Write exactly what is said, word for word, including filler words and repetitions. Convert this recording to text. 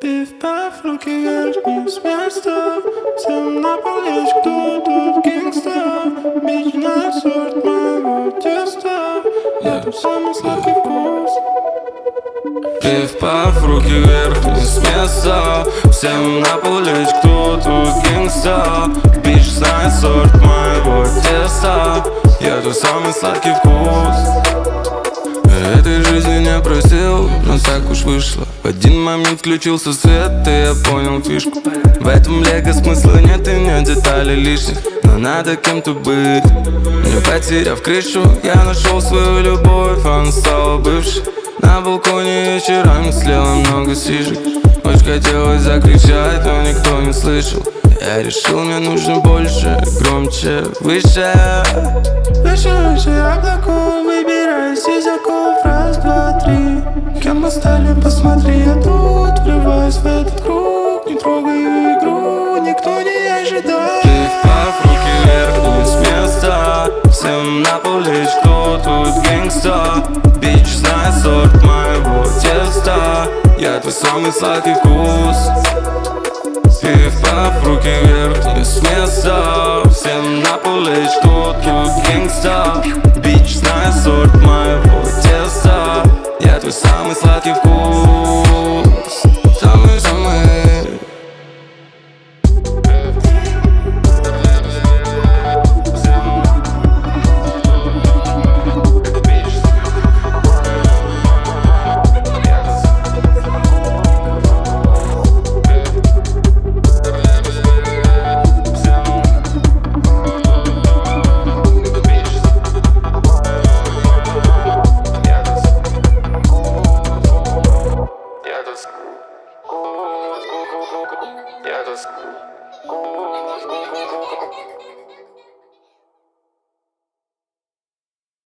Пив-пав, руки вверх, не с места. Всем на полечь, кто тут гангста. Бич на сорт моего теста. Я тут самый сладкий вкус. Пив-пав, руки вверх, не с места. Всем на пол лечь, кто тут гангста. Бич знает сорт моего теста. Я тут самый сладкий вкус. Этой жизни не просил, но так уж вышло. В один момент включился свет, и я понял фишку. В этом лего смысла нет и нет деталей лишних, но надо кем-то быть. Не потеряв крышу, я нашел свою любовь, она стала бывшей. На балконе вечерами слева много сижек. Очень хотелось закричать, но никто не слышал. Я решил, мне нужно больше, громче, выше. Выше, выше облаков, выбираюсь из оков. Раз, два, три. Кем мы стали, посмотри, я тут врываюсь в этот круг. Не трогаю игру, никто не ожидает. Пив-пав, руки вверх, не с места. Всем на пол лечь, кто тут гангста. Бич знает сорт моего теста. Я твой самый сладкий вкус. Пив-пав, руки вверх, не с места. Всем на пол лечь, кто тут гангста. Бич знает сорт моего теста. Я твой самый сладкий вкус. Самый-самый. Я тут